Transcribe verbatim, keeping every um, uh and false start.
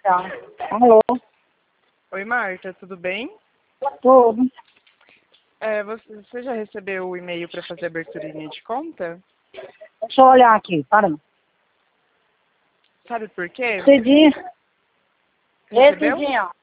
Tá. Alô? Oi, Marta, tudo bem? Tudo. É, você, você já recebeu o e-mail para fazer aberturinha de conta? Deixa eu olhar aqui, para. Sabe por quê? Esse dia, esse Recebeu? dia,